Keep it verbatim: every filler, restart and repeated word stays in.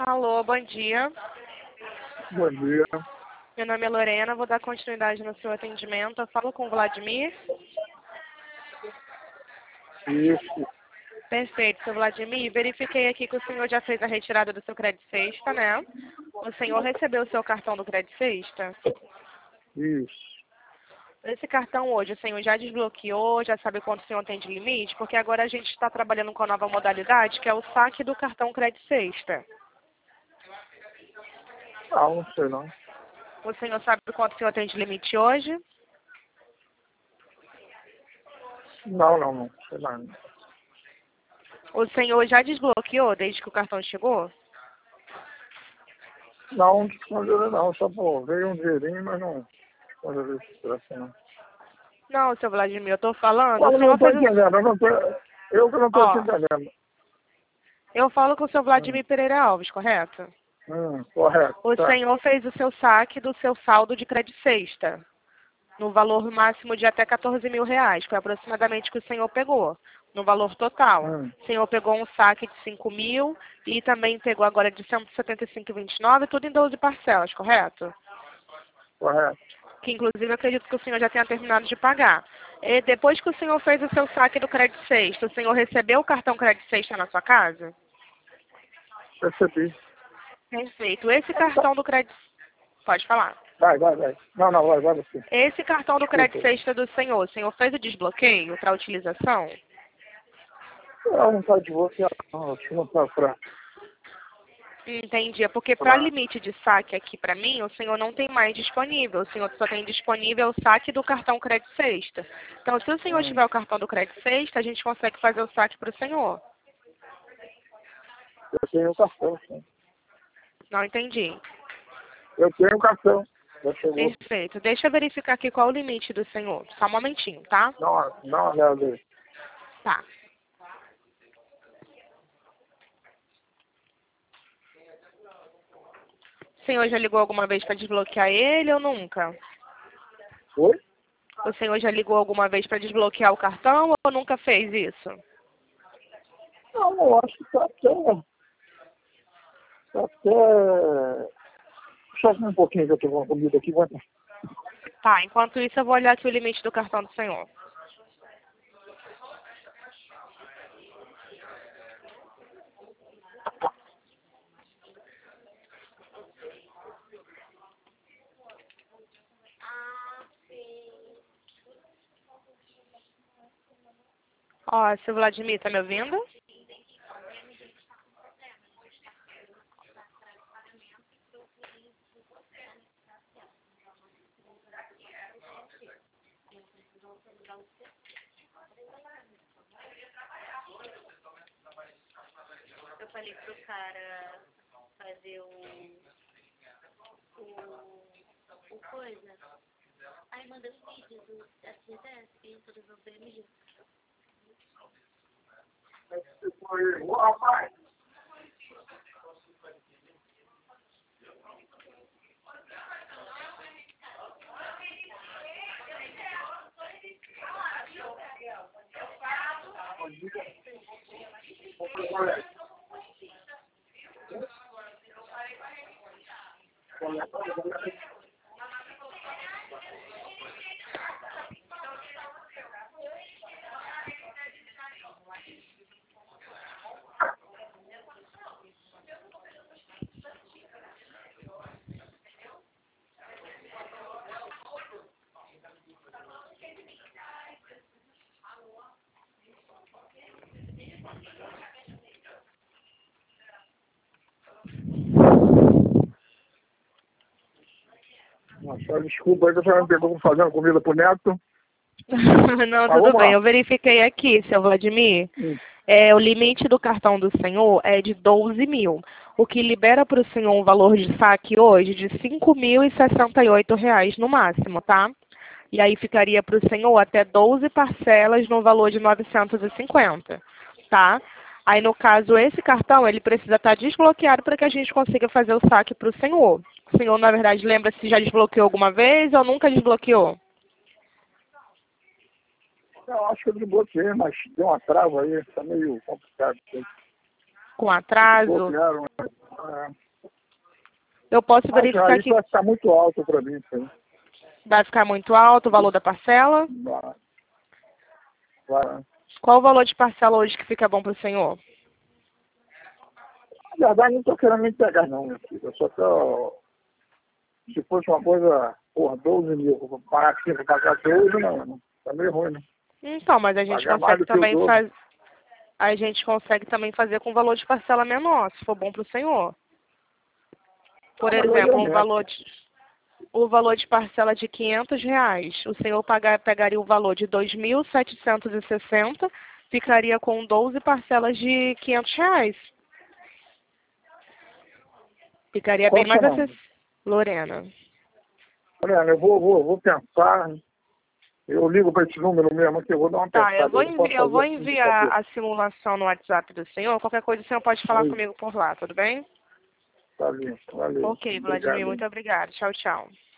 Alô, bom dia. Bom dia. Meu nome é Lorena, vou dar continuidade no seu atendimento. Eu falo com o Vladimir. Isso. Perfeito, seu Vladimir. Verifiquei aqui que o senhor já fez a retirada do seu crédito sexta, né? O senhor recebeu o seu cartão do crédito sexta? Isso. Esse cartão hoje, o senhor já desbloqueou, já sabe quanto o senhor tem de limite? Porque agora a gente está trabalhando com a nova modalidade, que é o saque do cartão crédito sexta. Ah, não sei não. O senhor sabe quanto o senhor tem de limite hoje? Não, não, não. Sei lá. O senhor já desbloqueou desde que o cartão chegou? Não, não respondeu não. Só pô, veio um dinheirinho, mas não respondeu isso assim, não. Não, seu Vladimir, eu tô falando, o Eu não senhor estou fez o... entendendo. Eu, não tô, eu que não estou te Ó, entendendo. eu falo com o seu Hum, Vladimir Pereira Alves, correto? hum, correto. O Tá. senhor fez o seu saque do seu saldo de crédito sexta, no valor máximo de até quatorze mil reais, foi aproximadamente o que o senhor pegou, no valor total. Hum, O senhor pegou um saque de cinco mil e também pegou agora de cento e setenta e cinco e vinte e nove, tudo em doze parcelas, correto? correto. Que inclusive eu acredito que o senhor já tenha terminado de pagar. E depois que o senhor fez o seu saque do crédito sexta, o senhor recebeu o cartão crédito sexta na sua casa? Percebi. Perfeito. Esse cartão do crédito... Pode falar. Vai, vai, vai. Não, não, vai, vai você. Esse cartão do crédito Desculpa. sexta do senhor, o senhor fez o desbloqueio para utilização? Eu não estou de você, não. Eu te não para pra, Entendi. É porque para pra... limite de saque aqui para mim, o senhor não tem mais disponível. O senhor só tem disponível o saque do cartão crédito sexta. Então, se o senhor Hum, tiver o cartão do crédito sexta, a gente consegue fazer o saque para o senhor. eu tenho o cartão, sim. Não entendi. Eu tenho o cartão. Já chegou. Perfeito. Deixa eu verificar aqui qual o limite do senhor. Só um momentinho, tá? Não, não, olha, Tá. O senhor já ligou alguma vez para desbloquear ele ou nunca? Oi? O senhor já ligou alguma vez para desbloquear o cartão ou nunca fez isso? Não, eu acho que tá até... Tá até... Só um pouquinho que eu tô com a comida aqui. Vai... Tá, enquanto isso eu vou olhar aqui o limite do cartão do senhor. Ó, seu Vladimir, tá me ouvindo? Eu falei pro cara fazer o, o, o coisa. Aí manda os vídeos do F G T S e todos os B M G. Ô, rapaz! Nossa, desculpa aí que a senhora me pegou fazendo comida pro neto. Não, Mas tudo vamos bem. lá. Eu verifiquei aqui, seu Vladimir. Hum, É, o limite do cartão do senhor é de doze mil, o que libera para o senhor um valor de saque hoje de cinco mil e sessenta e oito reais no máximo, tá? E aí ficaria para o senhor até doze parcelas no valor de novecentos e cinquenta, tá? Aí no caso esse cartão ele precisa estar desbloqueado para que a gente consiga fazer o saque para o senhor. O senhor na verdade lembra se já desbloqueou alguma vez ou nunca desbloqueou? eu acho que eu desbloqueei, mas deu uma trava aí. Tá meio complicado. Com atraso? Desbloquearam, né? Eu posso Mas verificar aí aqui. vai ficar muito alto para mim, isso aí. Vai ficar muito alto o valor da parcela? Vai. Vai. Qual o valor de parcela hoje que fica bom para o senhor? Na verdade, não estou querendo me pegar, não, meu filho. Eu só tô... Se fosse uma coisa, porra, doze mil, vou parar aqui para pagar doze, não, não. Tá meio ruim, né? Então, mas a gente Pagar mais consegue do que o também dobro. fazer. A gente consegue também fazer com valor de parcela menor, se for bom para o senhor. Por Ah, mas aí exemplo, eu um meto. valor de, o valor de parcela de quinhentos reais. O senhor pagar, pegaria o valor de dois mil setecentos e sessenta, ficaria com doze parcelas de quinhentos reais. Ficaria Qual bem o mais seu nome? acessível. Lorena. Olha, eu vou, vou, vou pensar. Eu ligo para esse número mesmo que eu vou dar uma Tá, pensada. eu vou, não posso envi eu fazer vou assim de enviar cabeça. a simulação no WhatsApp do senhor. Qualquer coisa o senhor pode falar Aí, comigo por lá, tudo bem? tá bem. Valeu. Ok, Vladimir, Obrigado. muito obrigada. Tchau, tchau.